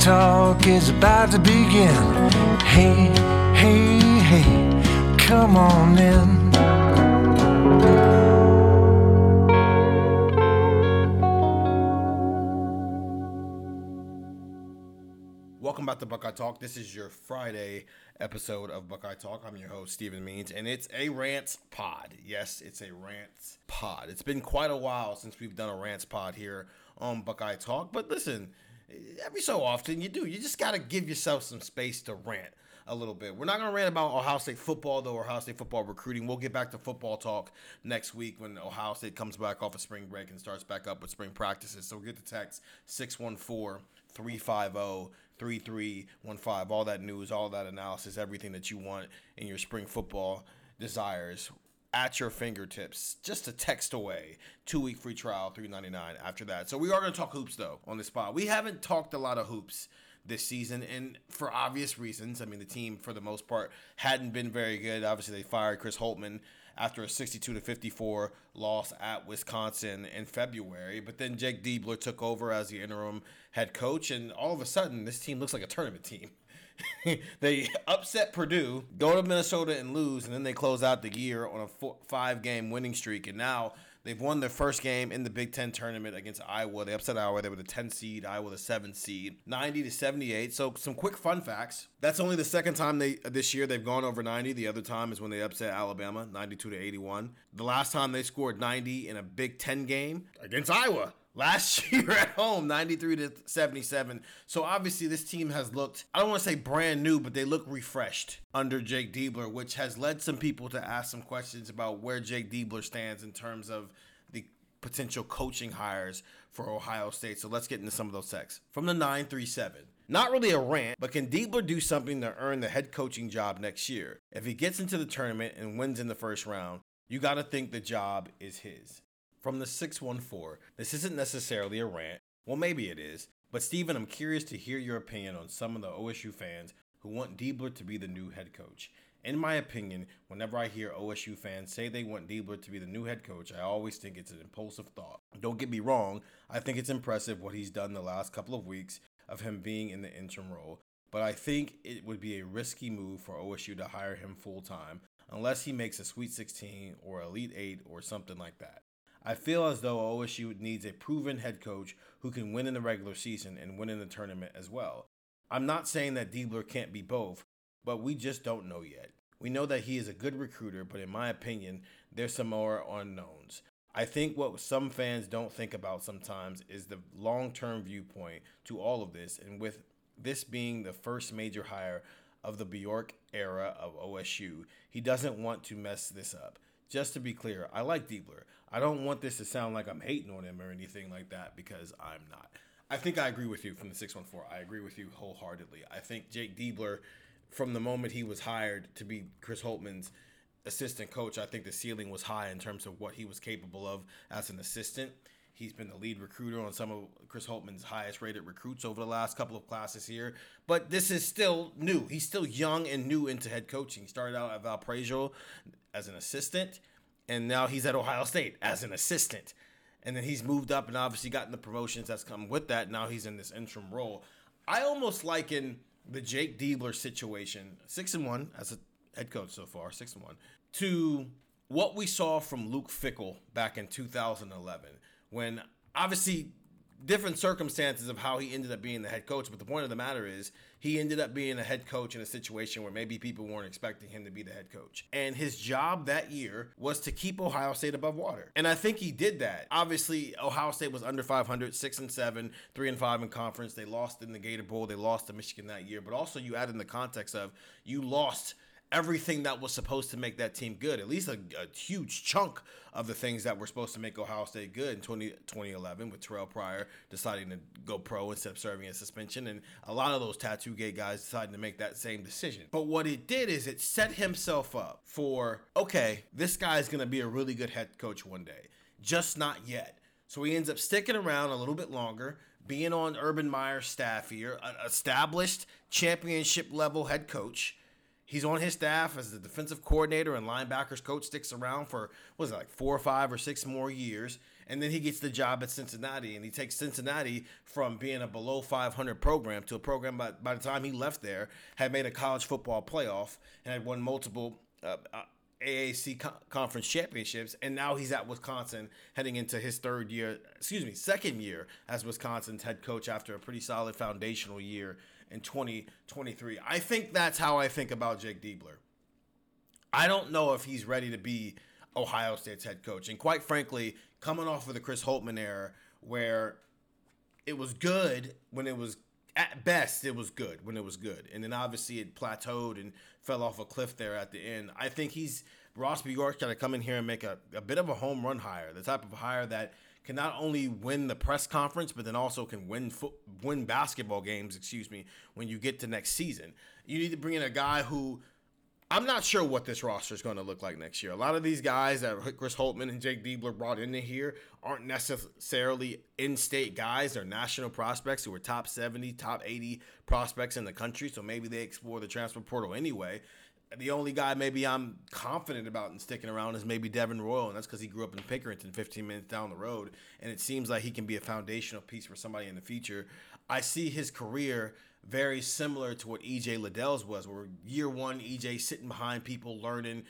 Talk is about to begin. Hey, hey, hey, come on in. Welcome back to Buckeye Talk. This is your Friday episode of Buckeye Talk. I'm your host, Stephen Means, and it's a rants pod. Yes, it's a rants pod. It's been quite a while since we've done a rants pod here on Buckeye Talk, but listen, every so often you just got to give yourself some space to rant a little bit. We're not going to rant about Ohio State football, though, Ohio State football recruiting. We'll get back to football talk next week when Ohio State comes back off of spring break and starts back up with spring practices. So get the text 614-350-3315. All that news, all that analysis, everything that you want in your spring football desires at your fingertips, just a text away. 2-week free trial, $3.99 after that. So we are going to talk hoops, though, on this spot. We haven't talked a lot of hoops this season, and for obvious reasons. I mean, the team, for the most part, hadn't been very good. Obviously, they fired Chris Holtmann after a 62-54 loss at Wisconsin in February. But then Jake Diebler took over as the interim head coach, and all of a sudden, this team looks like a tournament team. They upset Purdue, go to Minnesota and lose, and then they close out the year on a 5-game winning streak. And now they've won their first game in the Big Ten tournament against Iowa. They upset Iowa. They were the 10 seed, Iowa the 7 seed, 90-78. So some quick fun facts. That's only the second time this year they've gone over 90. The other time is when they upset Alabama, 92-81. The last time they scored 90 in a Big Ten game against Iowa last year at home, 93-77. So obviously this team has looked, I don't want to say brand new, but they look refreshed under Jake Diebler, which has led some people to ask some questions about where Jake Diebler stands in terms of the potential coaching hires for Ohio State. So let's get into some of those texts. From the 937. Not really a rant, but can Diebler do something to earn the head coaching job next year? If he gets into the tournament and wins in the first round, you got to think the job is his. From the 614, this isn't necessarily a rant. Well, maybe it is. But Stephen, I'm curious to hear your opinion on some of the OSU fans who want Diebler to be the new head coach. In my opinion, whenever I hear OSU fans say they want Diebler to be the new head coach, I always think it's an impulsive thought. Don't get me wrong, I think it's impressive what he's done the last couple of weeks of him being in the interim role. But I think it would be a risky move for OSU to hire him full-time unless he makes a Sweet 16 or Elite 8 or something like that. I feel as though OSU needs a proven head coach who can win in the regular season and win in the tournament as well. I'm not saying that Diebler can't be both, but we just don't know yet. We know that he is a good recruiter, but in my opinion, there's some more unknowns. I think what some fans don't think about sometimes is the long-term viewpoint to all of this, and with this being the first major hire of the Bjork era of OSU, he doesn't want to mess this up. Just to be clear, I like Diebler. I don't want this to sound like I'm hating on him or anything like that, because I'm not. I think I agree with you from the 614. I agree with you wholeheartedly. I think Jake Diebler, from the moment he was hired to be Chris Holtmann's assistant coach, I think the ceiling was high in terms of what he was capable of as an assistant. He's been the lead recruiter on some of Chris Holtmann's highest rated recruits over the last couple of classes here. But this is still new. He's still young and new into head coaching. He started out at Valparaiso as an assistant, and now he's at Ohio State as an assistant. And then he's moved up and obviously gotten the promotions that's come with that. Now he's in this interim role. I almost liken the Jake Diebler situation, 6-1 as a head coach so far, 6-1, to what we saw from Luke Fickell back in 2011, when obviously different circumstances of how he ended up being the head coach. But the point of the matter is he ended up being a head coach in a situation where maybe people weren't expecting him to be the head coach. And his job that year was to keep Ohio State above water. And I think he did that. Obviously, Ohio State was under 500, 6-7, 3-5 in conference. They lost in the Gator Bowl. They lost to Michigan that year. But also you add in the context of you lost everything that was supposed to make that team good, at least a huge chunk of the things that were supposed to make Ohio State good in 2011 with Terrell Pryor deciding to go pro instead of serving a suspension, and a lot of those tattoo gay guys deciding to make that same decision. But what it did is it set himself up for, okay, this guy's going to be a really good head coach one day, just not yet. So he ends up sticking around a little bit longer, being on Urban Meyer's staff here, an established championship level head coach. He's on his staff as the defensive coordinator and linebackers coach, sticks around for, 4 or 5 or 6 more years. And then he gets the job at Cincinnati, and he takes Cincinnati from being a below 500 program to a program by the time he left there had made a college football playoff and had won multiple AAC conference championships, and now he's at Wisconsin heading into his second year as Wisconsin's head coach after a pretty solid foundational year in 2023. I think that's how I think about Jake Diebler. I don't know if he's ready to be Ohio State's head coach. And quite frankly, coming off of the Chris Holtmann era where it was good when it was, at best, it was good when it was good. And then obviously it plateaued and fell off a cliff there at the end. I think Ross Bjork's got to come in here and make a bit of a home run hire, the type of hire that can not only win the press conference, but then also can win basketball games, when you get to next season. You need to bring in a guy who, I'm not sure what this roster is going to look like next year. A lot of these guys that Chris Holtmann and Jake Diebler brought into here aren't necessarily in-state guys. They're national prospects who are top 70, top 80 prospects in the country, so maybe they explore the transfer portal anyway. The only guy maybe I'm confident about in sticking around is maybe Devin Royal, and that's because he grew up in Pickerington 15 minutes down the road, and it seems like he can be a foundational piece for somebody in the future. I see his career very similar to what E.J. Liddell's was, where year one, E.J. sitting behind people, learning,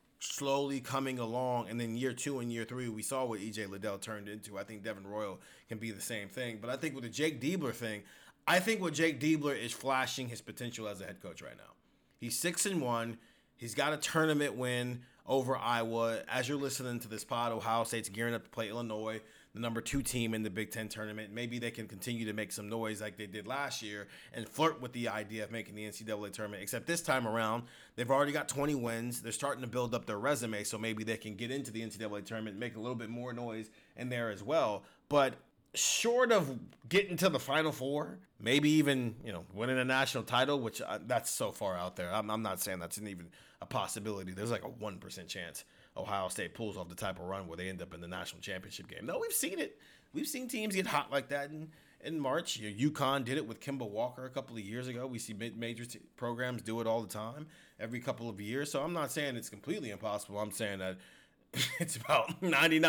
slowly coming along, and then year two and year three, we saw what E.J. Liddell turned into. I think Devin Royal can be the same thing. But I think with the Jake Diebler thing, I think with Jake Diebler is flashing his potential as a head coach right now. He's 6-1. He's got a tournament win over Iowa. As you're listening to this pod, Ohio State's gearing up to play Illinois, the number 2 team in the Big Ten tournament. Maybe they can continue to make some noise like they did last year and flirt with the idea of making the NCAA tournament. Except this time around, they've already got 20 wins. They're starting to build up their resume, so maybe they can get into the NCAA tournament and make a little bit more noise in there as well. But short of getting to the Final Four, maybe even winning a national title, which that's so far out there. I'm not saying that's even a possibility. There's like a 1% chance Ohio State pulls off the type of run where they end up in the national championship game. No, we've seen it. We've seen teams get hot like that in March. UConn did it with Kemba Walker a couple of years ago. We see major programs do it all the time, every couple of years. So I'm not saying it's completely impossible. I'm saying that it's about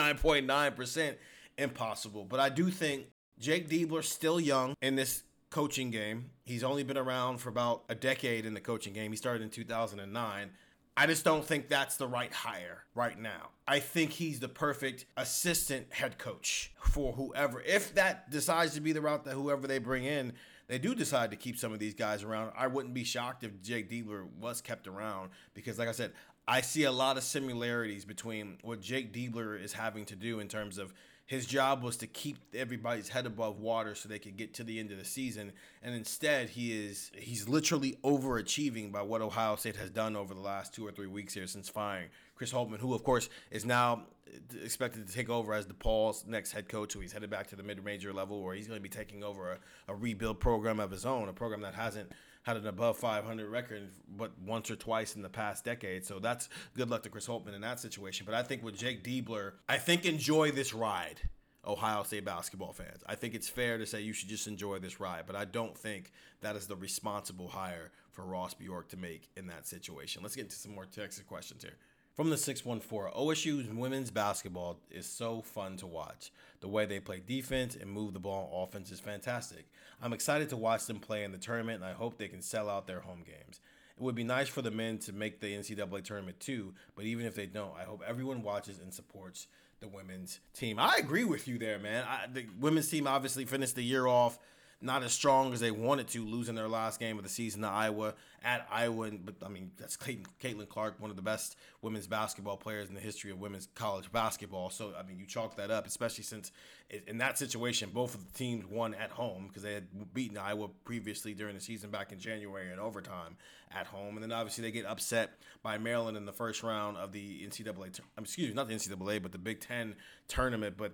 99.9% impossible. But I do think Jake Diebler's still young in this coaching game. He's only been around for about a decade in the coaching game. He started in 2009. I just don't think that's the right hire right now. I think he's the perfect assistant head coach for whoever. If that decides to be the route that whoever they bring in, they do decide to keep some of these guys around. I wouldn't be shocked if Jake Diebler was kept around because, like I said, I see a lot of similarities between what Jake Diebler is having to do in terms of his job was to keep everybody's head above water so they could get to the end of the season. And instead, he's literally overachieving by what Ohio State has done over the last 2 or 3 weeks here since firing Chris Holtmann, who, of course, is now expected to take over as DePaul's next head coach, who he's headed back to the mid-major level where he's going to be taking over a rebuild program of his own, a program that hasn't had an above 500 record but once or twice in the past decade. So that's good luck to Chris Holtmann in that situation. But I think with Jake Diebler, I think enjoy this ride, Ohio State basketball fans. I think it's fair to say you should just enjoy this ride, but I don't think that is the responsible hire for Ross Bjork to make in that situation. Let's get into some more Texas questions here. From the 614, OSU's women's basketball is so fun to watch. The way they play defense and move the ball on offense is fantastic. I'm excited to watch them play in the tournament, and I hope they can sell out their home games. It would be nice for the men to make the NCAA tournament too, but even if they don't, I hope everyone watches and supports the women's team. I agree with you there, man. The women's team obviously finished the year off not as strong as they wanted to, losing their last game of the season to Iowa at Iowa. But, I mean, that's Caitlin Clark, one of the best women's basketball players in the history of women's college basketball. So, I mean, you chalk that up, especially since in that situation, both of the teams won at home because they had beaten Iowa previously during the season back in January in overtime at home. And then, obviously, they get upset by Maryland in the first round of the NCAA, not the NCAA, but the Big Ten tournament. But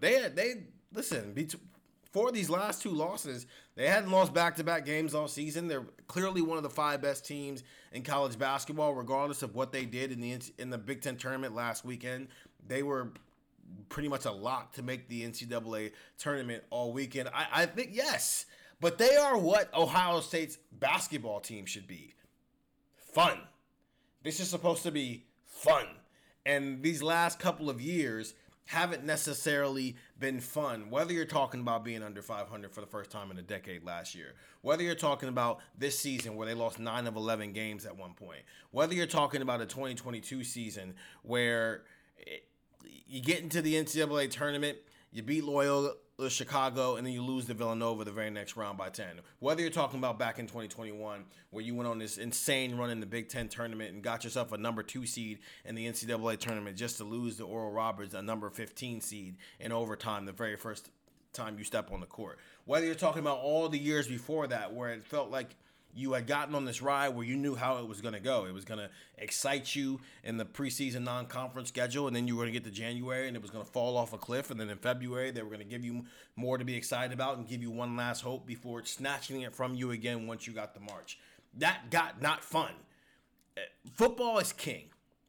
for these last 2 losses, they hadn't lost back-to-back games all season. They're clearly one of the 5 best teams in college basketball, regardless of what they did in the Big Ten tournament last weekend. They were pretty much a lock to make the NCAA tournament all weekend. I think, yes, but they are what Ohio State's basketball team should be. Fun. This is supposed to be fun. And these last couple of years, haven't necessarily been fun. Whether you're talking about being under 500 for the first time in a decade last year, whether you're talking about this season where they lost 9 of 11 games at one point, whether you're talking about a 2022 season where you get into the NCAA tournament, you beat Loyola Chicago, and then you lose to Villanova the very next round by 10. Whether you're talking about back in 2021, where you went on this insane run in the Big Ten tournament and got yourself a number 2 seed in the NCAA tournament just to lose to Oral Roberts, a number 15 seed in overtime the very first time you step on the court. Whether you're talking about all the years before that where it felt like you had gotten on this ride where you knew how it was going to go. It was going to excite you in the preseason non-conference schedule, and then you were going to get to January, and it was going to fall off a cliff, and then in February, they were going to give you more to be excited about and give you one last hope before snatching it from you again once you got to March. That got not fun. Football is king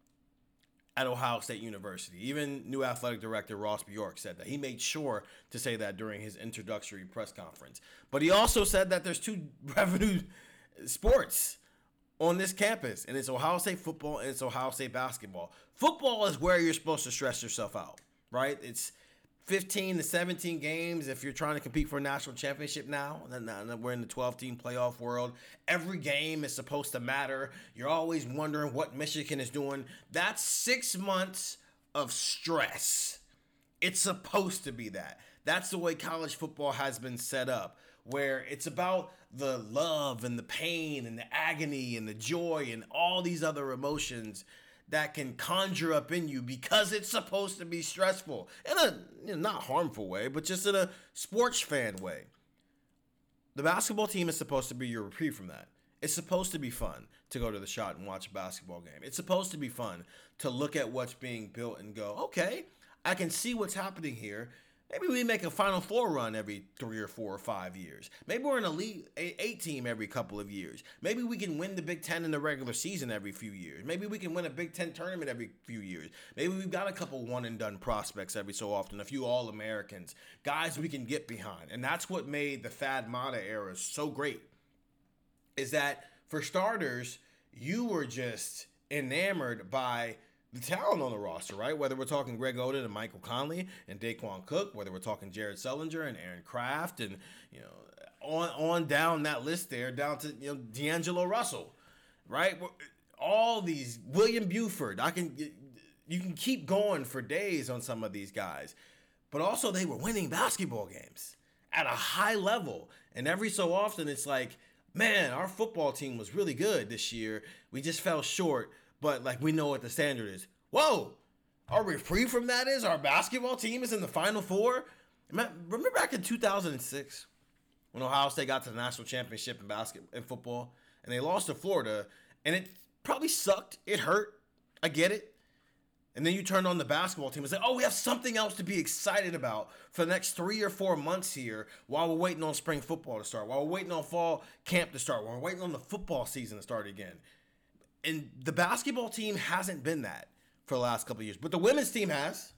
at Ohio State University. Even new athletic director Ross Bjork said that. He made sure to say that during his introductory press conference. But he also said that there's 2 revenue sports on this campus, and it's Ohio State football and it's Ohio State basketball. Football is where you're supposed to stress yourself out, right? It's 15 to 17 games if you're trying to compete for a national championship now. We're in the 12-team playoff world. Every game is supposed to matter. You're always wondering what Michigan is doing. That's 6 months of stress. It's supposed to be that. That's the way college football has been set up, where it's about the love and the pain and the agony and the joy and all these other emotions that can conjure up in you because it's supposed to be stressful in a not harmful way, but just in a sports fan way. The basketball team is supposed to be your reprieve from that. It's supposed to be fun to go to the shot and watch a basketball game. It's supposed to be fun to look at what's being built and go, okay, I can see what's happening here. Maybe we make a Final Four run every 3 or 4 or 5 years. Maybe we're an Elite 8 team every couple of years. Maybe we can win the Big Ten in the regular season every few years. Maybe we can win a Big Ten tournament every few years. Maybe we've got a couple one-and-done prospects every so often, a few All-Americans, guys we can get behind. And that's what made the Thad Matta era so great, is that, for starters, you were just enamored by the talent on the roster, right? Whether we're talking Greg Oden and Michael Conley and Daquan Cook, whether we're talking Jared Sullinger and Aaron Craft, and on down that list there, down to D'Angelo Russell, right? All these, William Buford. You can keep going for days on some of these guys, but also they were winning basketball games at a high level, and every so often it's like, man, our football team was really good this year. We just fell short. But, we know what the standard is. Whoa! Are we free from that? Our basketball team is in the Final Four? Remember back in 2006 when Ohio State got to the national championship in football, and they lost to Florida, and it probably sucked. It hurt. I get it. And then you turn on the basketball team and say, oh, we have something else to be excited about for the next 3 or 4 months here while we're waiting on spring football to start, while we're waiting on fall camp to start, while we're waiting on the football season to start again. And the basketball team hasn't been that for the last couple of years. But the women's team has,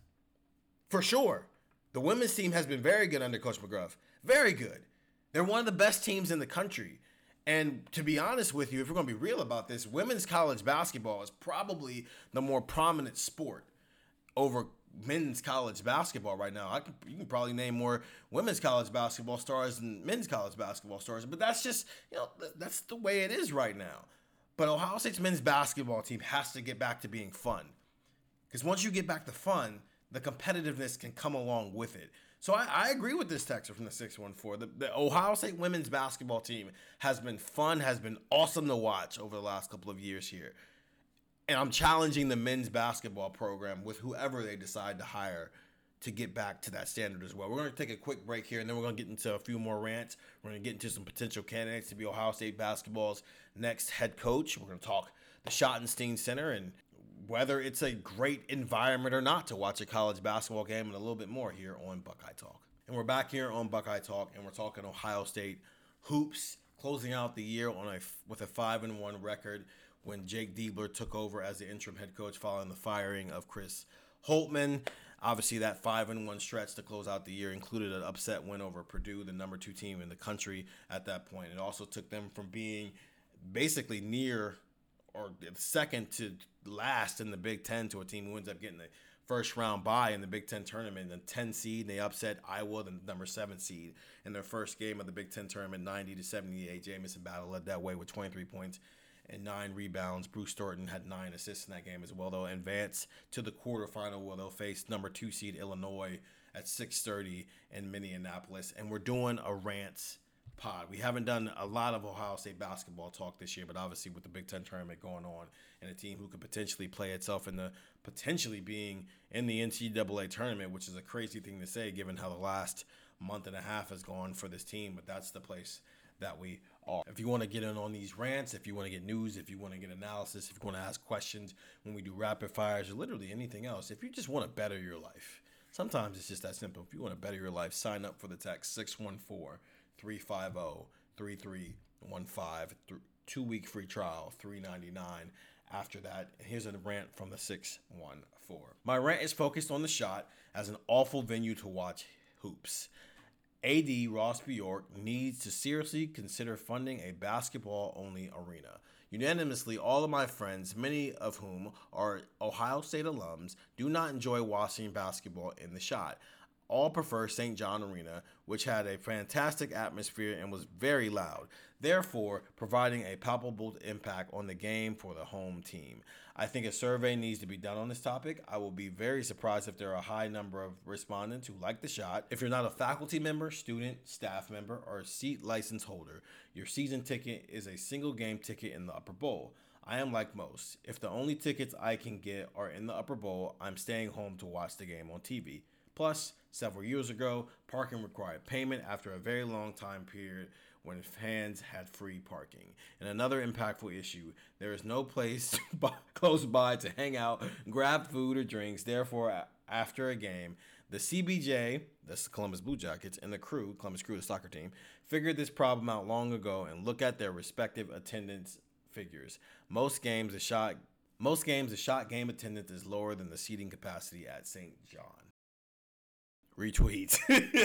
for sure. The women's team has been very good under Coach McGruff. Very good. They're one of the best teams in the country. And to be honest with you, if we're going to be real about this, women's college basketball is probably the more prominent sport over men's college basketball right now. You can probably name more women's college basketball stars than men's college basketball stars. But that's just, that's the way it is right now. But Ohio State's men's basketball team has to get back to being fun. Because once you get back to fun, the competitiveness can come along with it. So I agree with this texter from the 614. The Ohio State women's basketball team has been fun, has been awesome to watch over the last couple of years here. And I'm challenging the men's basketball program with whoever they decide to hire to get back to that standard as well. We're going to take a quick break here, and then we're going to get into a few more rants. We're going to get into some potential candidates to be Ohio State basketball's next head coach. We're going to talk the Schottenstein Center and whether it's a great environment or not to watch a college basketball game, and a little bit more here on Buckeye Talk. And we're back here on Buckeye Talk, and we're talking Ohio State hoops, closing out the year with a 5-1 record when Jake Diebler took over as the interim head coach following the firing of Chris Holtmann. Obviously, that 5-1 stretch to close out the year included an upset win over Purdue, the number 2 team in the country at that point. It also took them from being basically near or second to last in the Big Ten to a team who ends up getting the first round bye in the Big Ten tournament, the 10 seed, and they upset Iowa, the number 7 seed, in their first game of the Big Ten tournament, 90-78. Jamison Battle led that way with 23 points and 9 rebounds. Bruce Thornton had 9 assists in that game as well. They'll advance to the quarterfinal where they'll face number 2 seed Illinois at 6:30 in Minneapolis. And we're doing a rants pod. We haven't done a lot of Ohio State basketball talk this year, but obviously with the Big Ten tournament going on and a team who could potentially play itself in the potentially being in the NCAA tournament, which is a crazy thing to say given how the last month and a half has gone for this team, but that's the place that we are. If you want to get in on these rants, if you want to get news, if you want to get analysis, if you want to ask questions when we do rapid fires or literally anything else, if you just want to better your life, sometimes it's just that simple. If you want to better your life, sign up for the text 614-350-3315. 2-week free trial, $3.99. After that, here's a rant from the 614. My rant is focused on the Shot as an awful venue to watch hoops. AD Ross Bjork needs to seriously consider funding a basketball-only arena. Unanimously, all of my friends, many of whom are Ohio State alums, do not enjoy watching basketball in the Shot. All prefer St. John Arena, which had a fantastic atmosphere and was very loud, therefore providing a palpable impact on the game for the home team. I think a survey needs to be done on this topic. I will be very surprised if there are a high number of respondents who like the Shot. If you're not a faculty member, student, staff member, or seat license holder, your season ticket is a single game ticket in the Upper Bowl. I am like most. If the only tickets I can get are in the Upper Bowl, I'm staying home to watch the game on TV. Plus, several years ago, parking required payment after a very long time period when fans had free parking. And another impactful issue, there is no place close by to hang out, grab food or drinks. Therefore, after a game, the CBJ, that's the Columbus Blue Jackets, and the Crew, Columbus Crew, the soccer team, figured this problem out long ago and look at their respective attendance figures. Most games, the Shot game attendance is lower than the seating capacity at St. John. Retweet.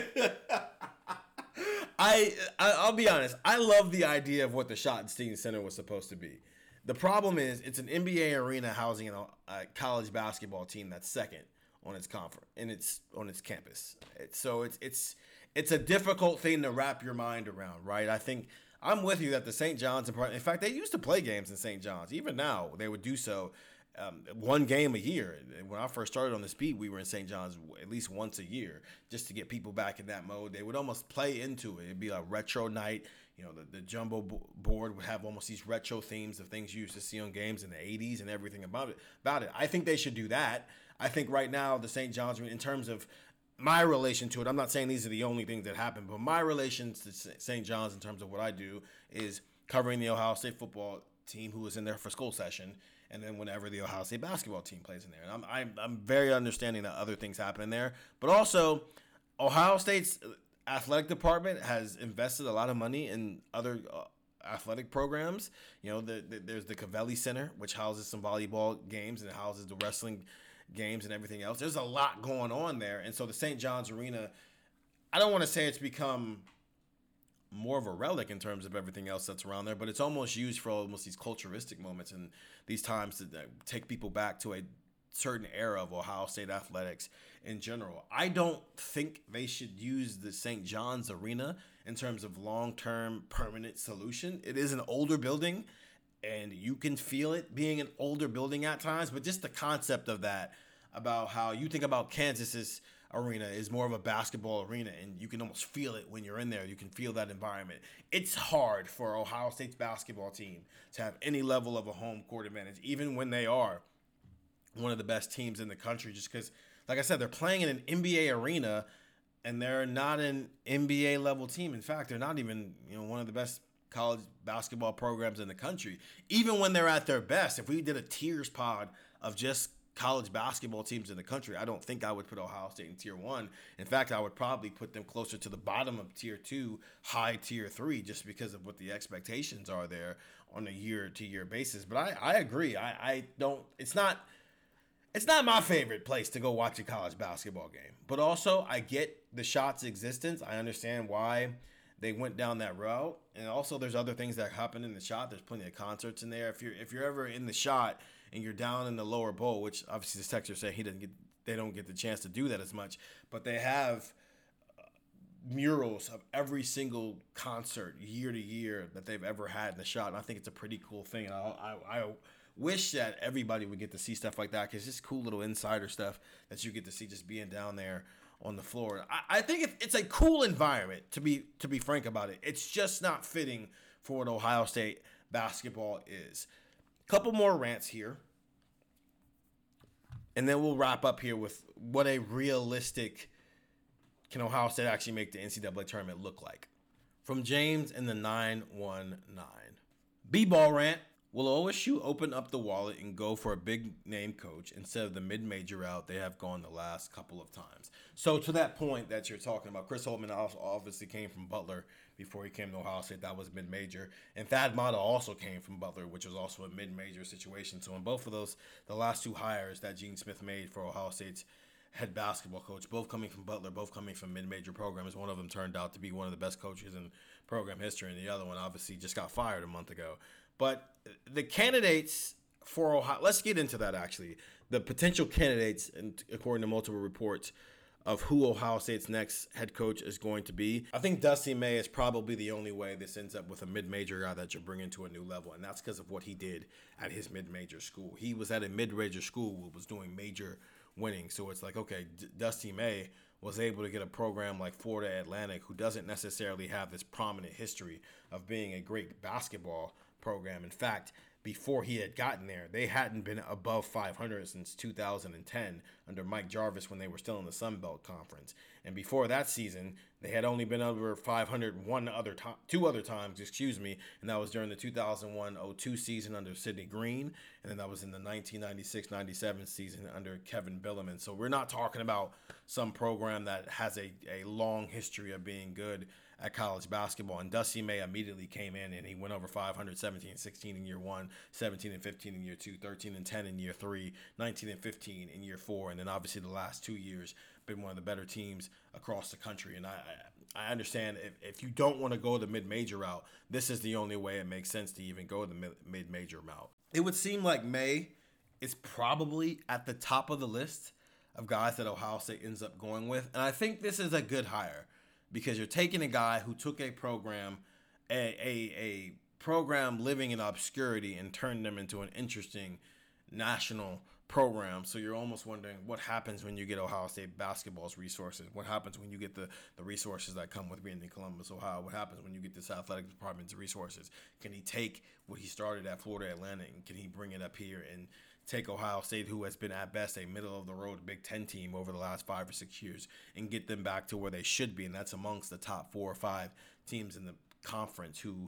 I'll be honest. I love the idea of what the Schottenstein Center was supposed to be. The problem is it's an NBA arena housing a college basketball team that's second on its conference and it's on its campus. It's a difficult thing to wrap your mind around, right? I think I'm with you that the St. John's, in fact, they used to play games in St. John's. Even now, they would do so. One game a year. When I first started on this beat, we were in St. John's at least once a year just to get people back in that mode. They would almost play into it. It'd be a retro night. You know, the jumbo board would have almost these retro themes of things you used to see on games in the 80s and everything about it. I think they should do that. I think right now the St. John's, in terms of my relation to it, I'm not saying these are the only things that happen, but my relation to St. John's in terms of what I do is covering the Ohio State football team who is in there for school session, and then whenever the Ohio State basketball team plays in there. And I'm very understanding that other things happen in there. But also, Ohio State's athletic department has invested a lot of money in other athletic programs. You know, there's the Covelli Center, which houses some volleyball games and it houses the wrestling games and everything else. There's a lot going on there. And so the St. John's Arena, I don't want to say it's become more of a relic in terms of everything else that's around there, but it's almost used for almost these culturistic moments and these times to take people back to a certain era of Ohio State athletics in general. I don't think they should use the St. John's Arena in terms of long-term permanent solution. It is an older building and you can feel it being an older building at times, but just the concept of that, about how you think about Kansas's arena is more of a basketball arena and you can almost feel it when you're in there. You can feel that environment. It's hard for Ohio State's basketball team to have any level of a home court advantage, even when they are one of the best teams in the country, just because, like I said, they're playing in an NBA arena and they're not an NBA level team. In fact, they're not even, one of the best college basketball programs in the country. Even when they're at their best, if we did a tiers pod of just college basketball teams in the country, I don't think I would put Ohio State in tier 1. In fact, I would probably put them closer to the bottom of tier 2, high tier 3, just because of what the expectations are there on a year-to-year basis. But I agree. I don't. It's not my favorite place to go watch a college basketball game. But also, I get the Shot's existence. I understand why they went down that route. And also, there's other things that happen in the Shot. There's plenty of concerts in there. If you're ever in the Shot and you're down in the lower bowl, which obviously this texter said he doesn't get they don't get the chance to do that as much. But they have murals of every single concert year to year that they've ever had in the shot. And I think it's a pretty cool thing. I wish that everybody would get to see stuff like that, because it's just cool little insider stuff that you get to see just being down there on the floor. I think it's a cool environment, to be frank about it. It's just not fitting for what Ohio State basketball is. Couple more rants here, and then we'll wrap up here with what a realistic can Ohio State actually make the NCAA tournament look like. From James in the 919. B-ball rant. Will OSU open up the wallet and go for a big-name coach instead of the mid-major route they have gone the last couple of times? So to that point that you're talking about, Chris Holtmann obviously came from Butler before he came to Ohio State. That was mid-major. And Thad Matta also came from Butler, which was also a mid-major situation. So in both of those, the last two hires that Gene Smith made for Ohio State's head basketball coach, both coming from Butler, both coming from mid-major programs. One of them turned out to be one of the best coaches in program history, and the other one obviously just got fired a month ago. But the candidates for Ohio, let's get into that actually. The potential candidates, and according to multiple reports, of who Ohio State's next head coach is going to be. I think Dusty May is probably the only way this ends up with a mid-major guy that you're bringing to a new level, and that's because of what he did at his mid-major school. He was at a mid-major school who was doing major winning, so it's like, okay, Dusty May was able to get a program like Florida Atlantic, who doesn't necessarily have this prominent history of being a great basketball program. In fact, before he had gotten there, they hadn't been above 500 since 2010 under Mike Jarvis when they were still in the Sun Belt Conference. And before that season, they had only been over 500 two other times, and that was during the 2001-02 season under Sidney Green, and then that was in the 1996-97 season under Kevin Bileman. So we're not talking about some program that has a long history of being good at college basketball. And Dusty May immediately came in and he went over 500, 17-16 in year 1, 17-15 in year 2, 13-10 in year 3, 19-15 in year 4, and then obviously the last 2 years been one of the better teams across the country. And I understand if you don't want to go the mid-major route, this is the only way it makes sense to even go the mid-major route. It would seem like May is probably at the top of the list of guys that Ohio State ends up going with. And I think this is a good hire, because you're taking a guy who took a program, a program living in obscurity, and turned them into an interesting national program. So you're almost wondering what happens when you get Ohio State basketball's resources. What happens when you get the resources that come with being in Columbus, Ohio? What happens when you get this athletic department's resources? Can he take what he started at Florida Atlantic, and can he bring it up here and take Ohio State, who has been at best a middle-of-the-road Big Ten team over the last 5 or 6 years, and get them back to where they should be? And that's amongst the top 4 or 5 teams in the conference, who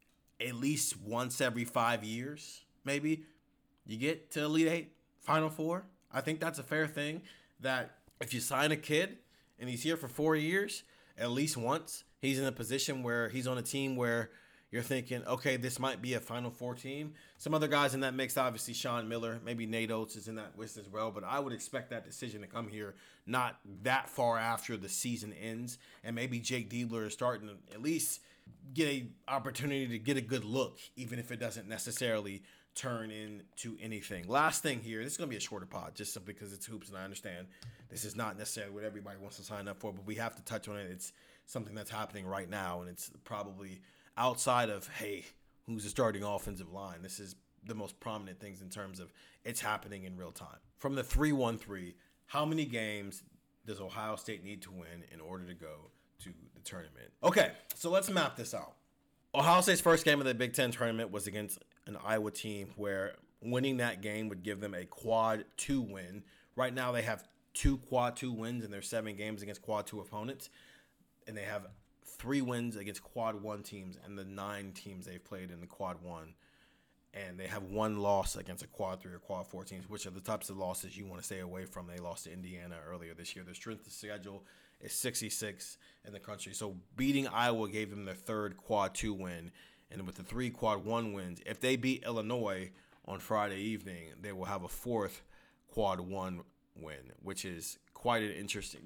at least once every 5 years, maybe, you get to Elite Eight, Final Four. I think that's a fair thing, that if you sign a kid and he's here for 4 years, at least once, he's in a position where he's on a team where you're thinking, okay, this might be a Final Four team. Some other guys in that mix, obviously Sean Miller, maybe Nate Oates is in that list as well, but I would expect that decision to come here not that far after the season ends, and maybe Jake Diebler is starting to at least get an opportunity to get a good look, even if it doesn't necessarily turn into anything. Last thing here, this is going to be a shorter pod, just simply because it's hoops, and I understand this is not necessarily what everybody wants to sign up for, but we have to touch on it. It's something that's happening right now, and it's probably outside of, hey, who's the starting offensive line? This is the most prominent things in terms of it's happening in real time. From the 3-1-3, how many games does Ohio State need to win in order to go to the tournament? Okay, so let's map this out. Ohio State's first game of the Big Ten tournament was against an Iowa team where winning that game would give them a quad 2 win. Right now they have 2 quad 2 wins in their 7 games against quad 2 opponents, and they have 3 wins against quad 1 teams and the 9 teams they've played in the quad 1. And they have 1 loss against a quad 3 or quad 4 teams, which are the types of losses you want to stay away from. They lost to Indiana earlier this year. Their strength of schedule is 66 in the country. So beating Iowa gave them their 3rd quad 2 win. And with the 3 quad 1 wins, if they beat Illinois on Friday evening, they will have a 4th quad 1 win, which is quite an interesting.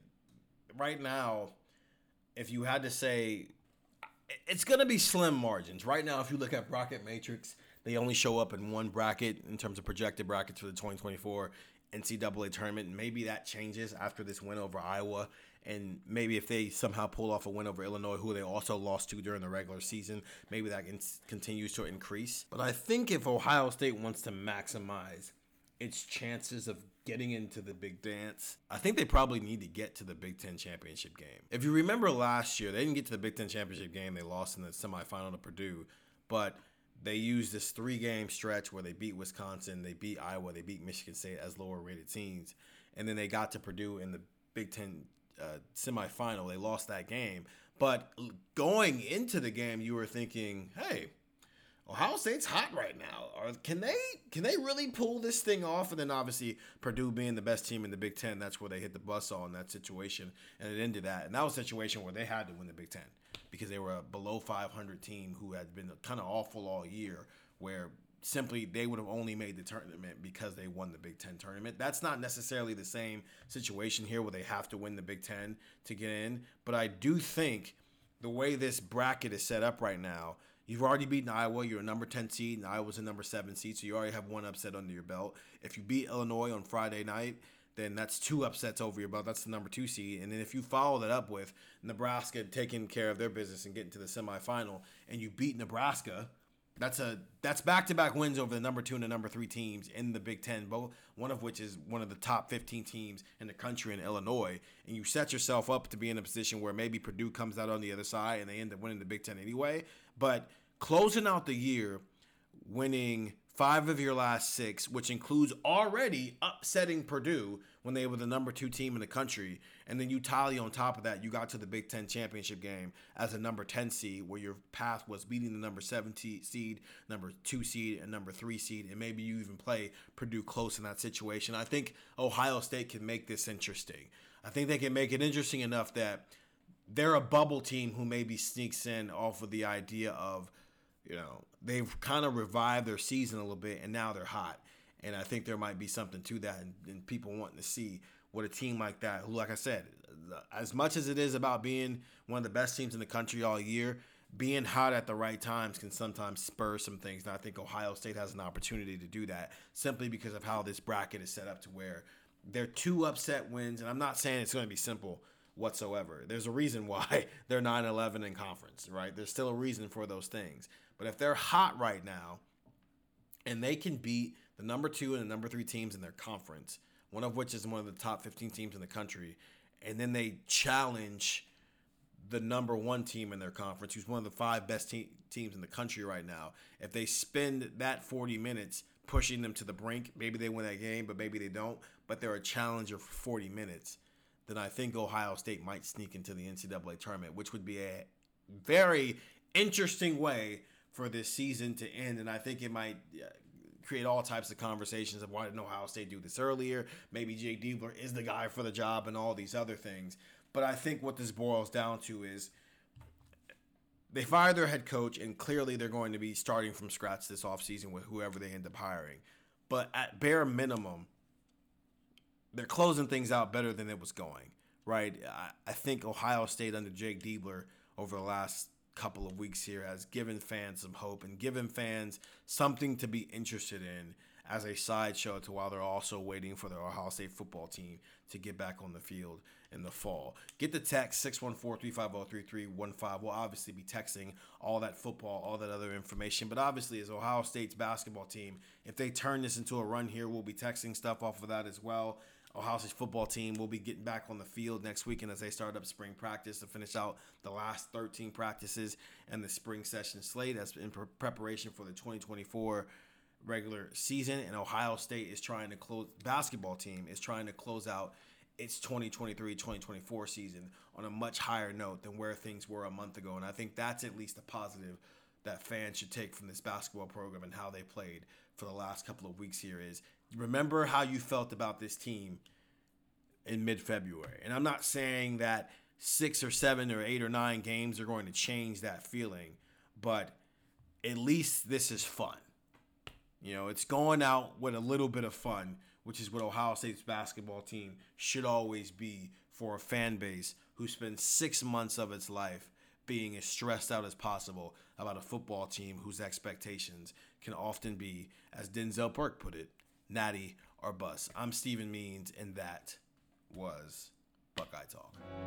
Right now, if you had to say, it's going to be slim margins. Right now, if you look at Bracket Matrix, they only show up in one bracket in terms of projected brackets for the 2024 NCAA tournament. Maybe that changes after this win over Iowa. And maybe if they somehow pull off a win over Illinois, who they also lost to during the regular season, maybe that continues to increase. But I think if Ohio State wants to maximize its chances of getting into the big dance, I think they probably need to get to the Big Ten championship game. If you remember last year, they didn't get to the Big Ten championship game. They lost in the semifinal to Purdue. But they used this 3-game stretch where they beat Wisconsin, they beat Iowa, they beat Michigan State as lower-rated teams. And then they got to Purdue in the Big Ten semifinal. They lost that game. But going into the game, you were thinking, hey, Ohio State's hot right now. Can they really pull this thing off? And then obviously Purdue being the best team in the Big Ten, that's where they hit the buzzsaw in that situation. And it ended that. And that was a situation where they had to win the Big Ten because they were a below 500 team who had been kind of awful all year, where simply they would have only made the tournament because they won the Big Ten tournament. That's not necessarily the same situation here where they have to win the Big Ten to get in. But I do think the way this bracket is set up right now, you've already beaten Iowa. You're a number 10 seed, and Iowa's a number 7 seed, so you already have one upset under your belt. If you beat Illinois on Friday night, then that's 2 upsets over your belt. That's the number 2 seed. And then if you follow that up with Nebraska taking care of their business and getting to the semifinal, and you beat Nebraska, that's back-to-back wins over the number 2 and the number 3 teams in the Big Ten, both one of which is one of the top 15 teams in the country in Illinois. And you set yourself up to be in a position where maybe Purdue comes out on the other side and they end up winning the Big Ten anyway. But closing out the year, winning 5 of your last 6, which includes already upsetting Purdue when they were the number 2 team in the country. And then you tally on top of that, you got to the Big Ten championship game as a number 10 seed, where your path was beating the number 7 seed, number 2 seed, and number 3 seed. And maybe you even play Purdue close in that situation. I think Ohio State can make this interesting. I think they can make it interesting enough that they're a bubble team who maybe sneaks in off of the idea of, they've kind of revived their season a little bit, and now they're hot. And I think there might be something to that, and people wanting to see what a team like that, who, like I said, as much as it is about being one of the best teams in the country all year, being hot at the right times can sometimes spur some things. And I think Ohio State has an opportunity to do that simply because of how this bracket is set up, to where they're 2 upset wins. And I'm not saying it's going to be simple whatsoever. There's a reason why they're 9-11 in conference, right? There's still a reason for those things. But if they're hot right now and they can beat the number 2 and the number 3 teams in their conference, one of which is one of the top 15 teams in the country, and then they challenge the number 1 team in their conference, who's one of the 5 best teams in the country right now, if they spend that 40 minutes pushing them to the brink, maybe they win that game, but maybe they don't, but they're a challenger for 40 minutes, then I think Ohio State might sneak into the NCAA tournament, which would be a very interesting way for this season to end. And I think it might create all types of conversations of, why didn't Ohio State do this earlier? Maybe Jay Diebler is the guy for the job and all these other things. But I think what this boils down to is they fired their head coach, and clearly they're going to be starting from scratch this offseason with whoever they end up hiring. But at bare minimum, they're closing things out better than it was going, right? I think Ohio State under Jake Diebler over the last couple of weeks here has given fans some hope and given fans something to be interested in as a sideshow to while they're also waiting for their Ohio State football team to get back on the field in the fall. Get the text 614-350-3315. We'll obviously be texting all that football, all that other information. But obviously, as Ohio State's basketball team, if they turn this into a run here, we'll be texting stuff off of that as well. Ohio State's football team will be getting back on the field next weekend as they start up spring practice to finish out the last 13 practices and the spring session slate as in preparation for the 2024 regular season. And Ohio State is trying to basketball team is trying to close out its 2023-2024 season on a much higher note than where things were a month ago. And I think that's at least a positive that fans should take from this basketball program and how they played for the last couple of weeks here is, remember how you felt about this team in mid-February. And I'm not saying that 6 or 7 or 8 or 9 games are going to change that feeling, but at least this is fun. It's going out with a little bit of fun, which is what Ohio State's basketball team should always be for a fan base who spends 6 months of its life being as stressed out as possible about a football team whose expectations can often be, as Denzel Burke put it, natty or bust. I'm Steven Means, and that was Buckeye Talk.